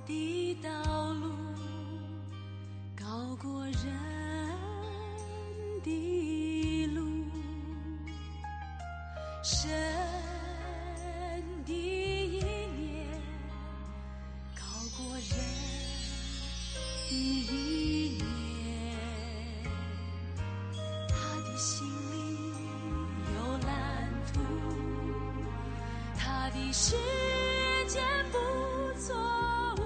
的道路高过人的路，神的意念高过人的意念，他的心里有蓝图，他的时间不错误。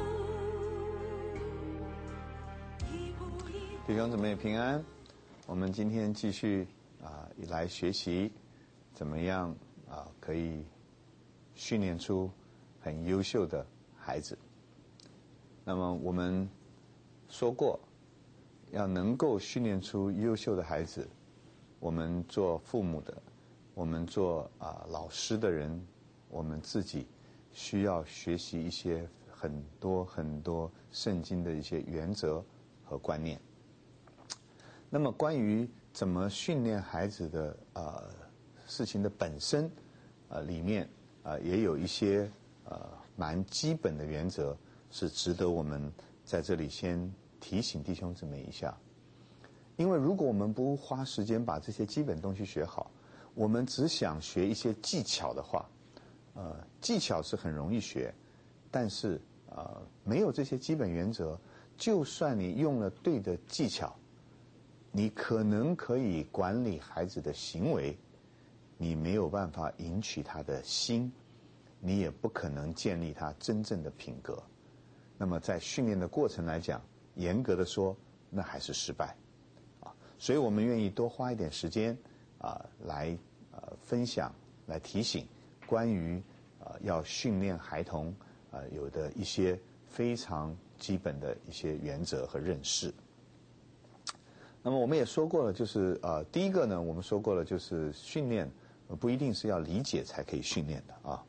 弟兄姊妹平安，我们今天继续来学习怎么样可以训练出很优秀的孩子。那么我们说过，要能够训练出优秀的孩子，我们做父母的，我们做老师的人，我们自己需要学习一些很多圣经的一些原则和观念。那么关于怎么训练孩子的事情的本身里面也有一些蛮基本的原则是值得我们在这里先提醒弟兄姊妹一下。因为如果我们不花时间把这些基本东西学好，我们只想学一些技巧的话，技巧是很容易学，但是没有这些基本原则，就算你用了对的技巧，你可能可以管理孩子的行为，你没有办法引起他的心，你也不可能建立他真正的品格。那么在训练的过程来讲，严格的说，那还是失败所以我们愿意多花一点时间来分享，来提醒关于要训练孩童有的一些非常基本的一些原则和认识。那么我们也说过了，就是第一个呢，我们说过了，就是训练不一定是要理解才可以训练的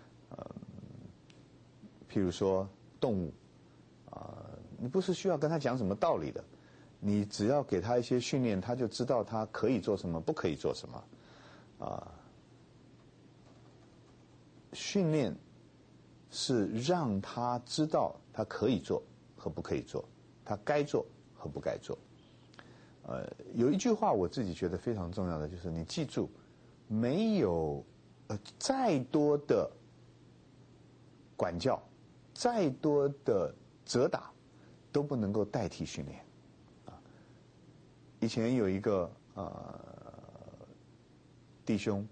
譬如说动物你不是需要跟他讲什么道理的，你只要给他一些训练，他就知道他可以做什么，不可以做什么训练是让他知道他可以做和不可以做，他该做和不该做。有一句话我自己觉得非常重要的，就是你记住，没有再多的管教，再多的责打，都不能够代替训练以前有一个弟兄，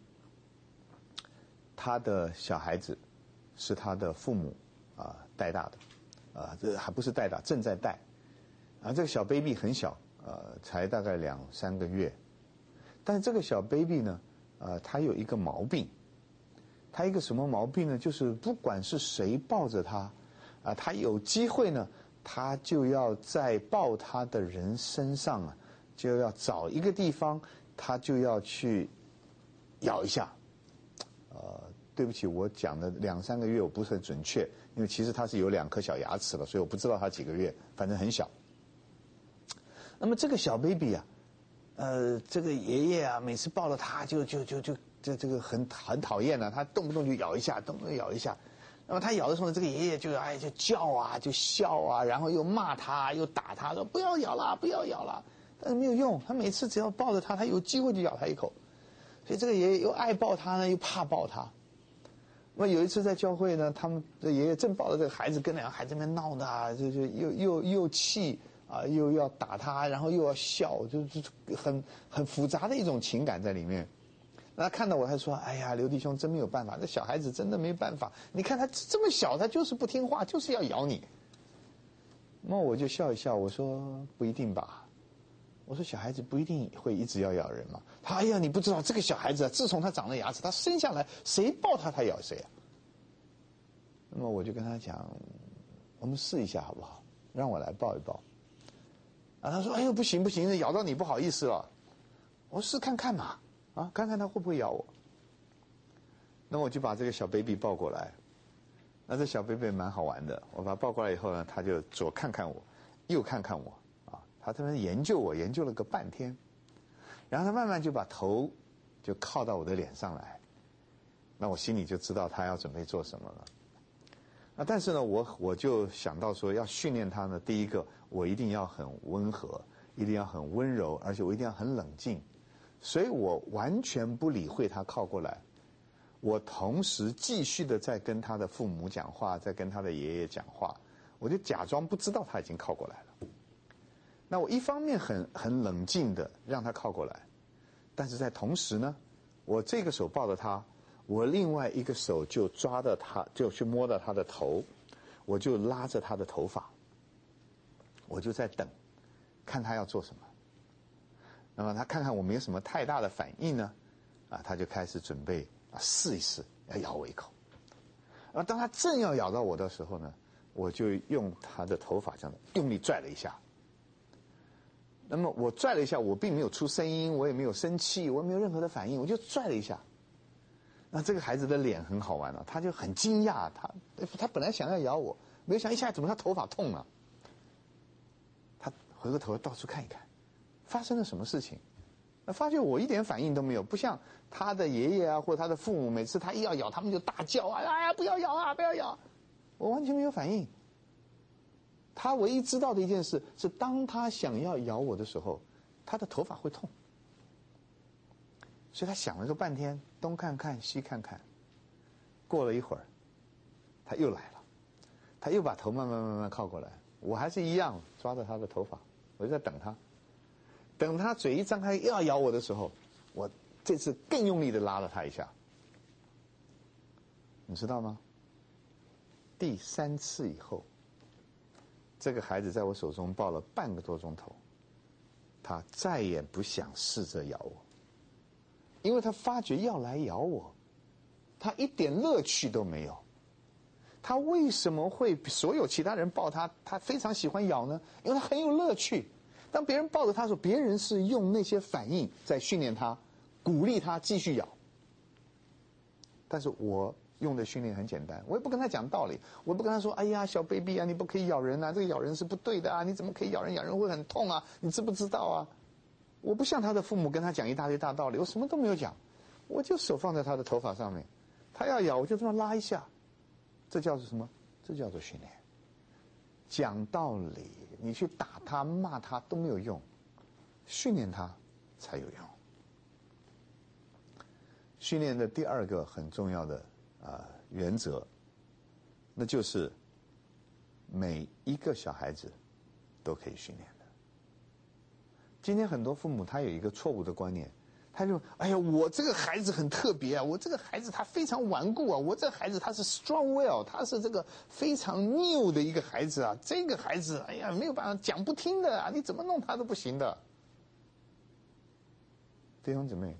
他的小孩子是他的父母带大的这还不是带大，正在带这个小 baby 很小才大概2-3个月，但是这个小 baby 呢他有一个毛病，他一个什么毛病呢？就是不管是谁抱着他他有机会呢，他就要在抱他的人身上就要找一个地方，他就要去咬一下对不起，我讲的2-3个月我不是很准确，因为其实他是有2颗小牙齿了，所以我不知道他几个月，反正很小。那么这个小 baby 这个爷爷每次抱了他就这个很讨厌他动不动就咬一下，动不动咬一下。那么他咬的时候，这个爷爷就叫就笑然后又骂他，又打他，说不要咬了，不要咬了。但是没有用，他每次只要抱着他有机会就咬他一口。所以这个爷爷又爱抱他呢，又怕抱他。那么有一次在教会呢，他们的爷爷正抱着这个孩子，跟两个孩子们闹的就又气又要打他，然后又要笑，就是很复杂的一种情感在里面。那他看到我还说，哎呀，刘弟兄真没有办法，这小孩子真的没办法，你看他这么小，他就是不听话，就是要咬你。那我就笑一笑，我说不一定吧，我说小孩子不一定会一直要咬人嘛。他哎呀，你不知道这个小孩子自从他长了牙齿，他生下来谁抱他他咬谁那么我就跟他讲，我们试一下好不好，让我来抱一抱他说哎呦不行，咬到你不好意思了。我试看看嘛看看他会不会咬我。那我就把这个小 baby 抱过来，那这小 baby 蛮好玩的，我把他抱过来以后呢，他就左看看我，右看看我他在那研究我，研究了个半天，然后他慢慢就把头就靠到我的脸上来，那我心里就知道他要准备做什么了。 但是呢，我就想到说，要训练他呢，第一个我一定要很温和，一定要很温柔，而且我一定要很冷静，所以我完全不理会他靠过来，我同时继续的在跟他的父母讲话，在跟他的爷爷讲话，我就假装不知道他已经靠过来了。那我一方面很冷静的让他靠过来，但是在同时呢，我这个手抱着他，我另外一个手就抓着他，就去摸到他的头，我就拉着他的头发，我就在等，看他要做什么。那么他看看我没有什么太大的反应呢，他就开始准备试一试，要咬我一口。当他正要咬到我的时候呢，我就用他的头发这样用力拽了一下。那么我拽了一下，我并没有出声音，我也没有生气，我也没有任何的反应，我就拽了一下。那这个孩子的脸很好玩他就很惊讶，他本来想要咬我，没有想一下怎么他头发痛了。他回过头到处看一看，发生了什么事情？发觉我一点反应都没有，不像他的爷爷或者他的父母，每次他一要咬，他们就大叫哎呀不要咬不要咬，我完全没有反应。他唯一知道的一件事是，当他想要咬我的时候，他的头发会痛。所以他想了个半天，东看看西看看。过了一会儿，他又来了，他又把头慢慢靠过来，我还是一样抓着他的头发，我就在等他。等他嘴一张开又要咬我的时候，我这次更用力的拉了他一下。你知道吗？第3次以后，这个孩子在我手中抱了半个多钟头，他再也不想试着咬我，因为他发觉要来咬我，他一点乐趣都没有。他为什么会比所有其他人抱他，他非常喜欢咬呢？因为他很有乐趣。当别人抱着他的时候，别人是用那些反应在训练他，鼓励他继续咬。但是我用的训练很简单，我也不跟他讲道理，我不跟他说哎呀小 baby 你不可以咬人这个咬人是不对的你怎么可以咬人，咬人会很痛你知不知道我不像他的父母跟他讲一大堆大道理，我什么都没有讲，我就手放在他的头发上面，他要咬我就这么拉一下。这叫做什么？这叫做训练。讲道理你去打他骂他都没有用，训练他才有用。训练的第2个很重要的原则，那就是每一个小孩子都可以训练的。今天很多父母他有一个错误的观念，他就哎呀我这个孩子很特别我这个孩子他非常顽固我这个孩子他是 strong will， 他是这个非常拗的一个孩子这个孩子哎呀没有办法讲不听的你怎么弄他都不行的。弟兄姊妹，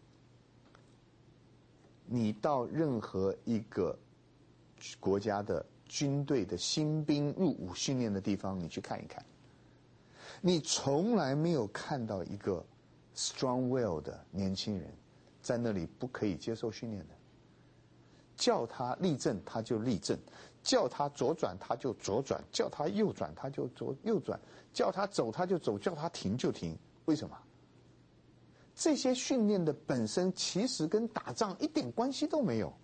你到任何一个国家的军队的新兵入伍训练的地方你去看一看，你从来没有看到一个 strong will 的年轻人在那里不可以接受训练的。叫他立正他就立正，叫他左转他就左转，叫他右转他就右转，叫他走他就走，叫他停就停。为什么？这些训练的本身其实跟打仗一点关系都没有，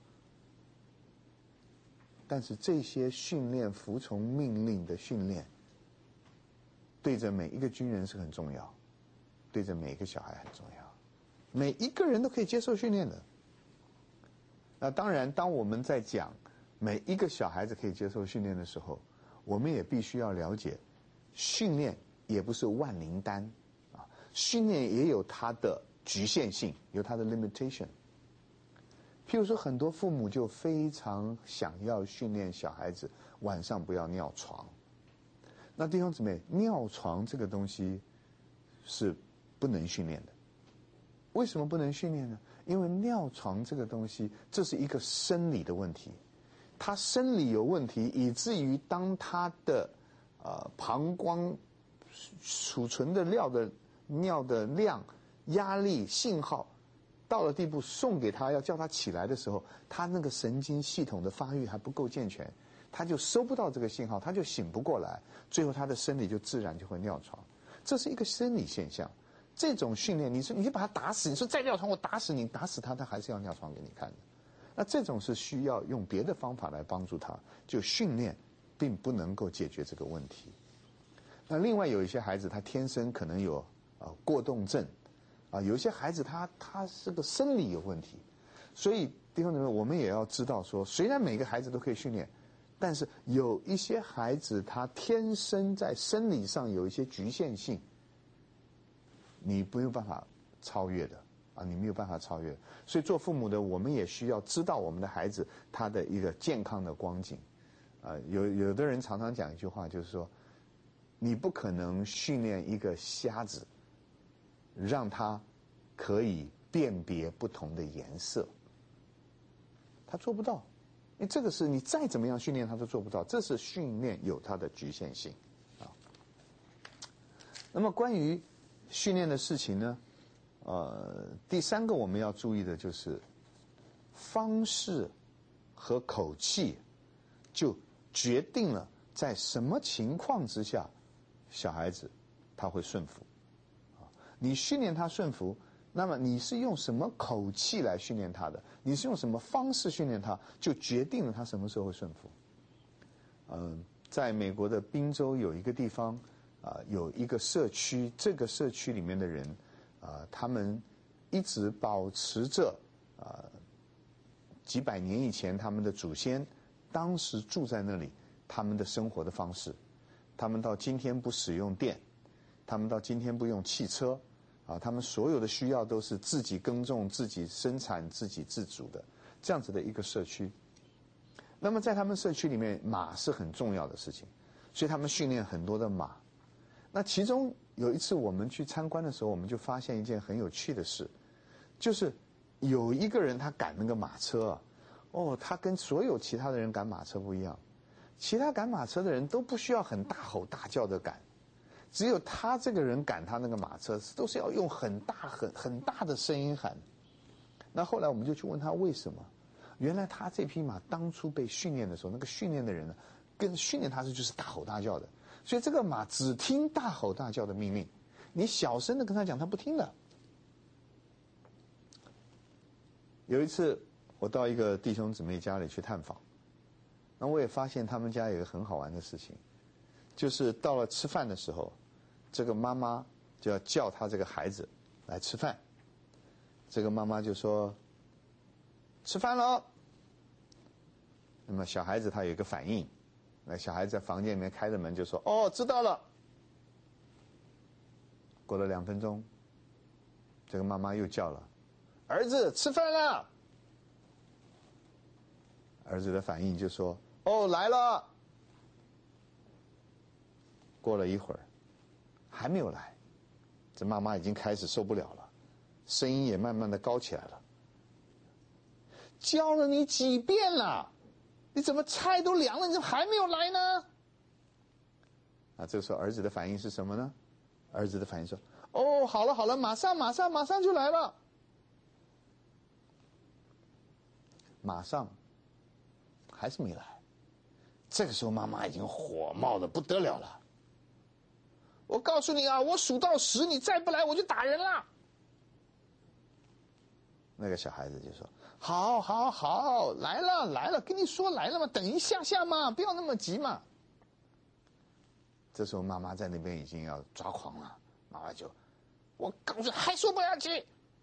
但是这些训练服从命令的训练对着每一个军人是很重要，对着每一个小孩很重要，每一个人都可以接受训练的。那当然当我们在讲每一个小孩子可以接受训练的时候，我们也必须要了解训练也不是万灵丹训练也有它的局限性，有它的 limitation。 譬如说很多父母就非常想要训练小孩子晚上不要尿床。那弟兄姊妹，尿床这个东西是不能训练的。为什么不能训练呢？因为尿床这个东西这是一个生理的问题，他生理有问题以至于当他的膀胱储存的尿的量压力信号到了地步送给他要叫他起来的时候，他那个神经系统的发育还不够健全，他就收不到这个信号，他就醒不过来，最后他的身体就自然就会尿床。这是一个生理现象。这种训练你就把他打死，你说再尿床我打死你，打死他他还是要尿床给你看的。 那这种是需要用别的方法来帮助他，就训练并不能够解决这个问题。那另外有一些孩子他天生可能有过动症，有一些孩子他是个生理有问题，所以弟兄姊妹，我们也要知道说，虽然每个孩子都可以训练，但是有一些孩子他天生在生理上有一些局限性，你没有办法超越的你没有办法超越。所以做父母的，我们也需要知道我们的孩子他的一个健康的光景。有的人常常讲一句话，就是说，你不可能训练一个瞎子，让他可以辨别不同的颜色，他做不到。因为这个是你再怎么样训练他都做不到，这是训练有它的局限性那么关于训练的事情呢，第三个我们要注意的就是方式和口气，就决定了在什么情况之下小孩子他会顺服你训练他顺服，那么你是用什么口气来训练他的，你是用什么方式训练他，就决定了他什么时候会顺服。在美国的宾州有一个地方有一个社区，这个社区里面的人他们一直保持着几百年以前他们的祖先当时住在那里他们的生活的方式，他们到今天不使用电，他们到今天不用汽车他们所有的需要都是自己耕种、自己生产、自给自足的这样子的一个社区。那么在他们社区里面，马是很重要的事情，所以他们训练很多的马。那其中有一次我们去参观的时候，我们就发现一件很有趣的事，就是有一个人他赶那个马车他跟所有其他的人赶马车不一样，其他赶马车的人都不需要很大吼大叫的赶，只有他这个人赶他那个马车都是要用很大的声音喊。那后来我们就去问他为什么，原来他这匹马当初被训练的时候，那个训练的人呢，跟训练他是就是大吼大叫的，所以这个马只听大吼大叫的命令，你小声的跟他讲他不听的。有一次我到一个弟兄姊妹家里去探访，那我也发现他们家有一个很好玩的事情，就是到了吃饭的时候，这个妈妈就要叫他这个孩子来吃饭，这个妈妈就说吃饭了。那么小孩子他有一个反应，那小孩子在房间里面开着门就说知道了。过了2分钟，这个妈妈又叫了儿子吃饭了。儿子的反应就说来了。过了一会儿还没有来，这妈妈已经开始受不了了，声音也慢慢的高起来了，叫了你几遍了，你怎么菜都凉了，你怎么还没有来呢？这个时候儿子的反应是什么呢？儿子的反应说好了好了，马上就来了。马上还是没来。这个时候妈妈已经火冒得不得了了，我告诉你我数到10，你再不来我就打人了。那个小孩子就说好，来了，跟你说来了嘛，等一下嘛，不要那么急嘛。这时候妈妈在那边已经要抓狂了，妈妈就我告诉你还说不要急。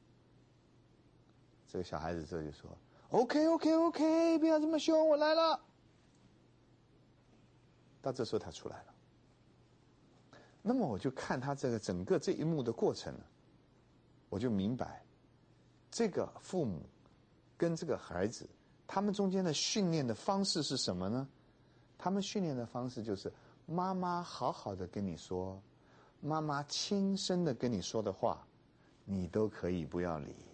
这个小孩子这就说OK， 不要这么凶，我来了。到这时候他出来了，那么我就看他这个整个这一幕的过程我就明白这个父母跟这个孩子他们中间的训练的方式是什么呢？他们训练的方式就是妈妈好好的跟你说，妈妈轻声的跟你说的话你都可以不要理，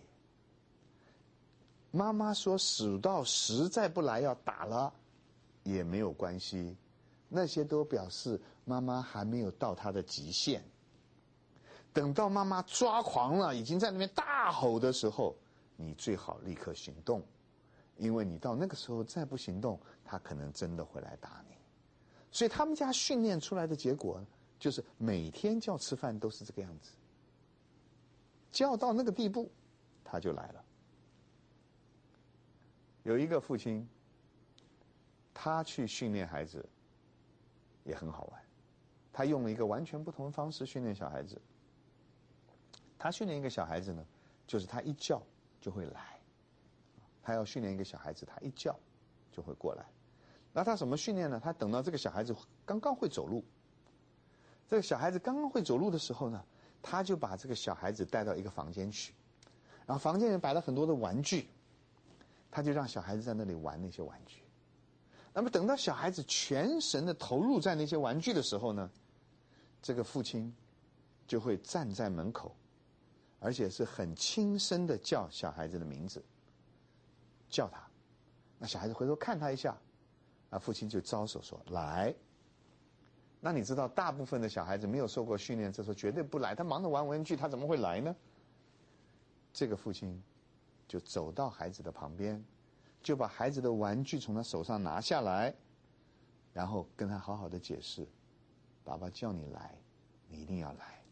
妈妈说数到10再不来要打了也没有关系，那些都表示妈妈还没有到她的极限。等到妈妈抓狂了，已经在那边大吼的时候，你最好立刻行动，因为你到那个时候再不行动，她可能真的会来打你。所以他们家训练出来的结果就是每天叫吃饭都是这个样子，叫到那个地步他就来了。 有一个父亲，他去训练孩子，也很好玩。他用了一个完全不同的方式训练小孩子。他训练一个小孩子呢，就是他一叫就会来。他要训练一个小孩子，他一叫就会过来。那他怎么训练呢？他等到这个小孩子刚刚会走路，这个小孩子刚刚会走路的时候呢，他就把这个小孩子带到一个房间去，然后房间里摆了很多的玩具，他就让小孩子在那里玩那些玩具。那么等到小孩子全神的投入在那些玩具的时候呢，这个父亲就会站在门口，而且是很轻声的叫小孩子的名字，叫他。那小孩子回头看他一下，父亲就招手说来。那你知道大部分的小孩子没有受过训练，这时候绝对不来，他忙着玩玩具，他怎么会来呢？这个父亲就走到孩子的旁边，就把孩子的玩具从他手上拿下来，然后跟他好好的解释，爸爸叫你来，你一定要来。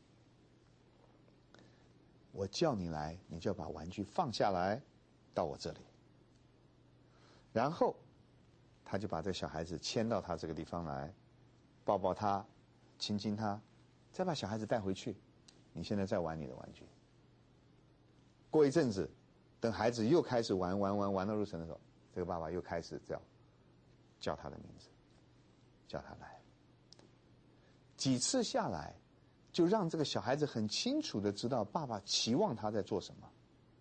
我叫你来，你就要把玩具放下来，到我这里。然后他就把这个小孩子牵到他这个地方来，抱抱他，亲亲他，再把小孩子带回去。你现在再玩你的玩具。过一阵子，等孩子又开始玩到入神的时候，这个爸爸又开始叫他的名字，叫他来。几次下来，就让这个小孩子很清楚的知道爸爸期望他在做什么。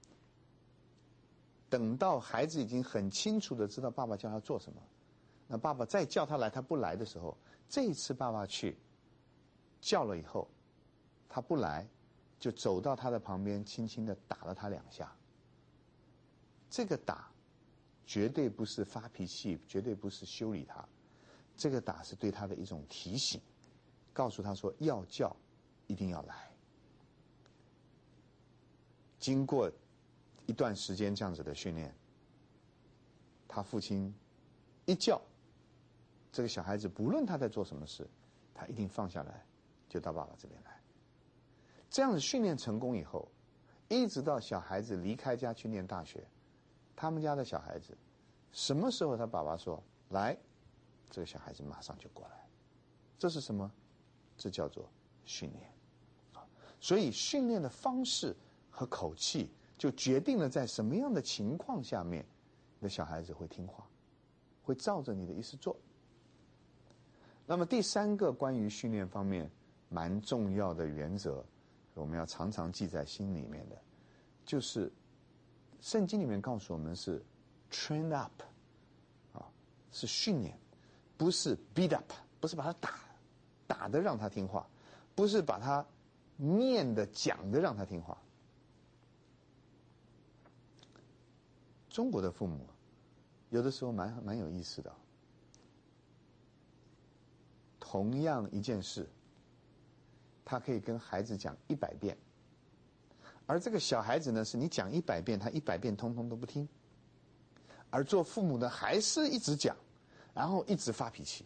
等到孩子已经很清楚的知道爸爸叫他做什么，那爸爸再叫他来，他不来的时候，这一次爸爸去叫了以后，他不来，就走到他的旁边，轻轻的打了他2下。这个打绝对不是发脾气，绝对不是修理他，这个打是对他的一种提醒，告诉他说要叫一定要来。经过一段时间这样子的训练，他父亲一叫，这个小孩子不论他在做什么事，他一定放下来，就到爸爸这边来。这样子训练成功以后，一直到小孩子离开家去念大学，他们家的小孩子什么时候他爸爸说来，这个小孩子马上就过来。这是什么？这叫做训练。所以训练的方式和口气就决定了在什么样的情况下面你的小孩子会听话，会照着你的意思做。那么第3个关于训练方面蛮重要的原则，我们要常常记在心里面的，就是圣经里面告诉我们是 train up， 是训练，不是 beat up， 不是把他打的让他听话，不是把他念的讲的让他听话。中国的父母有的时候蛮有意思的，同样一件事，他可以跟孩子讲100遍，而这个小孩子呢，是你讲100遍，他100遍通通都不听，而做父母的还是一直讲，然后一直发脾气。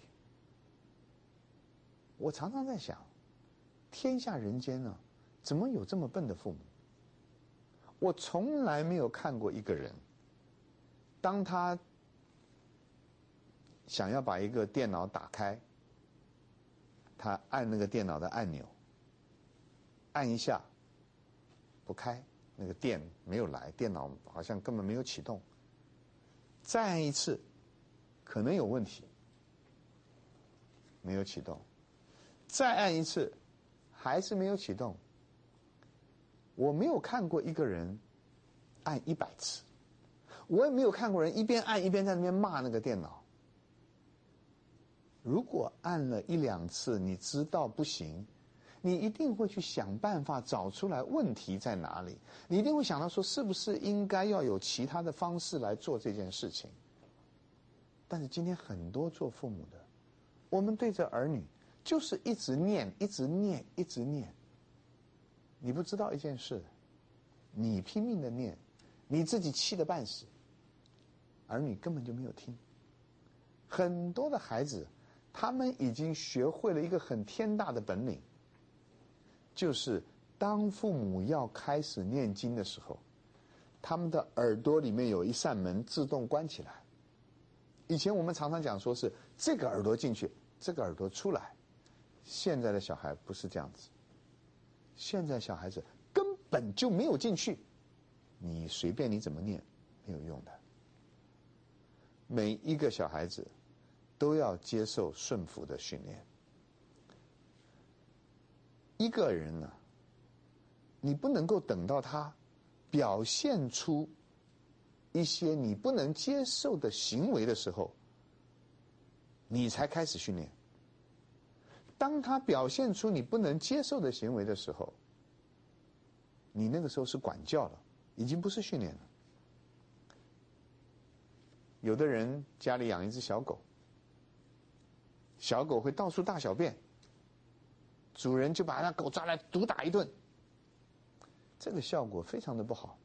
我常常在想，天下人间呢，怎么有这么笨的父母？我从来没有看过一个人，当他想要把一个电脑打开，他按那个电脑的按钮，按一下不开，那个电没有来，电脑好像根本没有启动。再按一次，可能有问题，没有启动。再按一次，还是没有启动。我没有看过一个人按100次，我也没有看过人一边按一边在那边骂那个电脑。如果按了1、2次，你知道不行，你一定会去想办法找出来问题在哪里，你一定会想到说是不是应该要有其他的方式来做这件事情。但是今天很多做父母的，我们对着儿女就是一直念一直念一直念。你不知道一件事，你拼命的念，你自己气得半死，儿女根本就没有听。很多的孩子他们已经学会了一个很天大的本领，就是当父母要开始念经的时候， 他们的耳朵里面有一扇门自动关起来。以前我们常常讲说是这个耳朵进去，这个耳朵出来。现在的小孩不是这样子，现在小孩子根本就没有进去，你随便你怎么念没有用的。每一个小孩子都要接受顺服的训练。一个人呢，你不能够等到他表现出一些你不能接受的行为的时候，你才开始训练。当他表现出你不能接受的行为的时候，你那个时候是管教了，已经不是训练了。有的人家里养一只小狗，小狗会到处大小便，主人就把那狗抓来毒打一顿，这个效果非常的不好。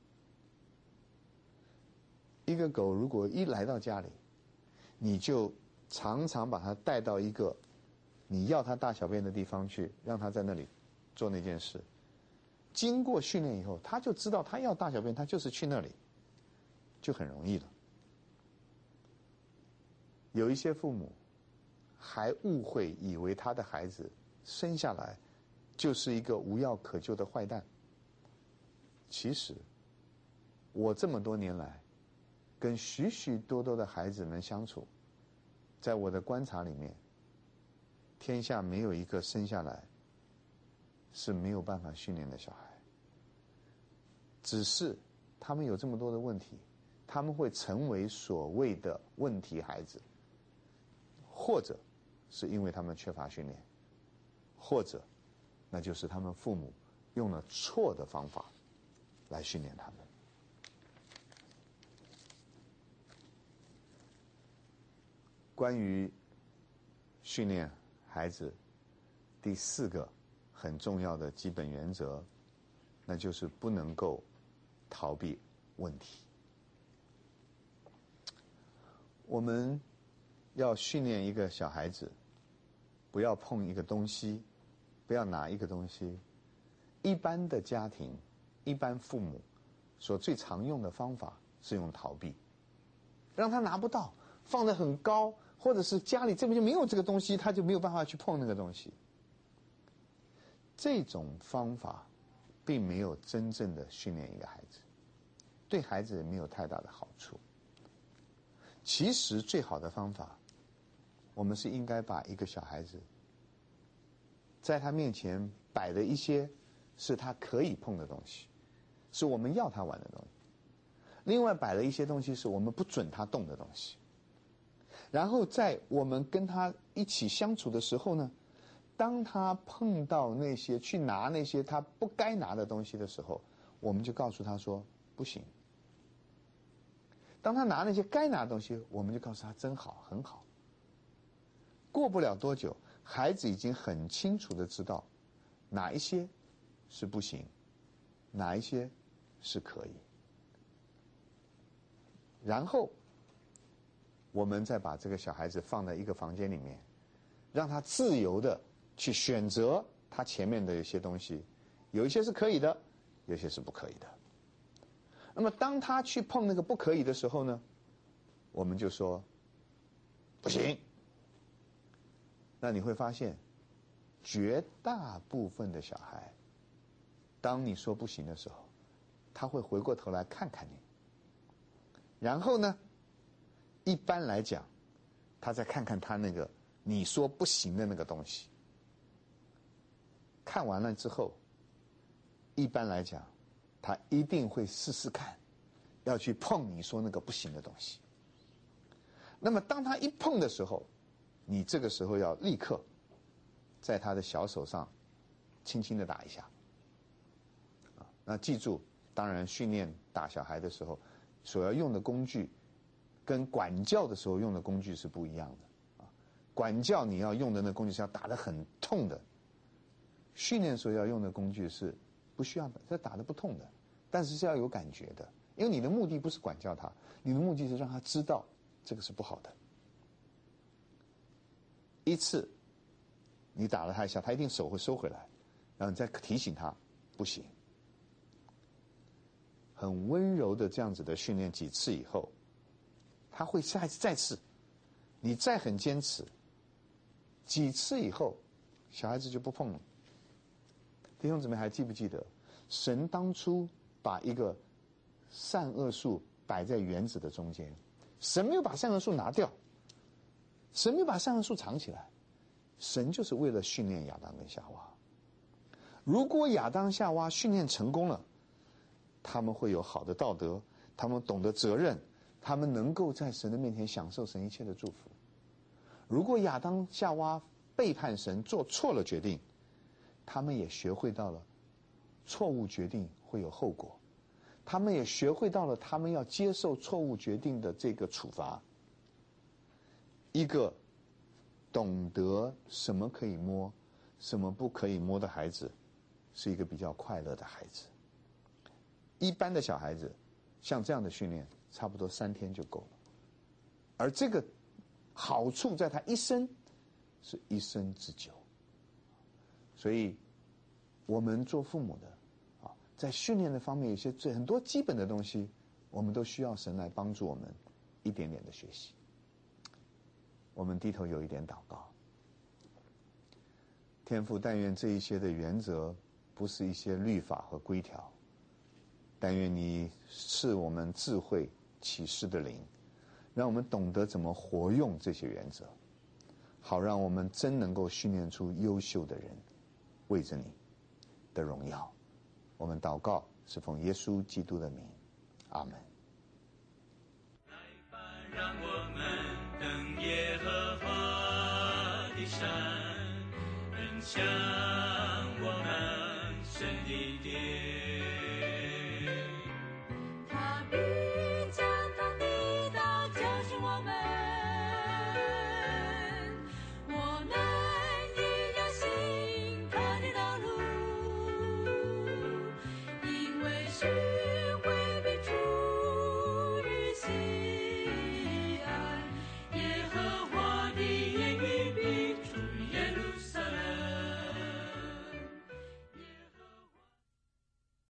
一个狗如果一来到家里，你就常常把它带到一个你要它大小便的地方去，让它在那里做那件事。经过训练以后，它就知道它要大小便，它就是去那里，就很容易了。有一些父母还误会以为他的孩子生下来就是一个无药可救的坏蛋。其实我这么多年来跟许许多多的孩子们相处，在我的观察里面，天下没有一个生下来是没有办法训练的小孩，只是他们有这么多的问题，他们会成为所谓的问题孩子，或者是因为他们缺乏训练，或者那就是他们父母用了错的方法来训练他们。关于训练孩子第4个很重要的基本原则，那就是不能够逃避问题。我们要训练一个小孩子，不要碰一个东西，不要拿一个东西。一般的家庭，一般父母所最常用的方法是用逃避，让他拿不到，放得很高，或者是家里这边就没有这个东西，他就没有办法去碰那个东西。这种方法并没有真正的训练一个孩子，对孩子没有太大的好处。其实最好的方法，我们是应该把一个小孩子在他面前摆的一些是他可以碰的东西，是我们要他玩的东西，另外摆了一些东西是我们不准他动的东西。然后在我们跟他一起相处的时候呢，当他碰到那些去拿那些他不该拿的东西的时候，我们就告诉他说不行。当他拿那些该拿的东西，我们就告诉他真好，很好。过不了多久，孩子已经很清楚的知道哪一些是不行，哪一些是可以。然后我们再把这个小孩子放在一个房间里面，让他自由的去选择他前面的一些东西，有一些是可以的，有些是不可以的。那么当他去碰那个不可以的时候呢，我们就说不行。那你会发现绝大部分的小孩，当你说不行的时候，他会回过头来看看你，然后呢，一般来讲他再看看他那个你说不行的那个东西，看完了之后，一般来讲他一定会试试看要去碰你说那个不行的东西。那么当他一碰的时候，你这个时候要立刻在他的小手上轻轻的打一下。那记住，当然训练打小孩的时候所要用的工具跟管教的时候用的工具是不一样的。管教你要用的那工具是要打得很痛的，训练时候要用的工具是不需要的，是打得不痛的，但是是要有感觉的。因为你的目的不是管教他，你的目的是让他知道这个是不好的。一次你打了他一下，他一定手会收回来，然后你再提醒他不行。 很温柔的这样子的训练几次以后，他会再次，你再很坚持，几次以后，小孩子就不碰了。弟兄姊妹还记不记得，神当初把一个善恶树摆在园子的中间，神没有把善恶树拿掉，神没有把善恶树藏起来，神就是为了训练亚当跟夏娃。如果亚当夏娃训练成功了，他们会有好的道德，他们懂得责任，他们能够在神的面前享受神一切的祝福。如果亚当夏娃背叛神，做错了决定，他们也学会到了错误决定会有后果，他们也学会到了他们要接受错误决定的这个处罚。一个懂得什么可以摸，什么不可以摸的孩子，是一个比较快乐的孩子。一般的小孩子像这样的训练差不多3天就够了，而这个好处在他一生是一生之久。所以我们做父母的在训练的方面有些很多基本的东西，我们都需要神来帮助我们一点点的学习。我们低头有一点祷告。天父，但愿这一些的原则不是一些律法和规条，但愿你赐我们智慧启示的灵，让我们懂得怎么活用这些原则，好让我们真能够训练出优秀的人，为着你的荣耀。我们祷告是奉耶稣基督的名，阿门。 来吧，让我们登耶和华的山，奔向我们神的殿。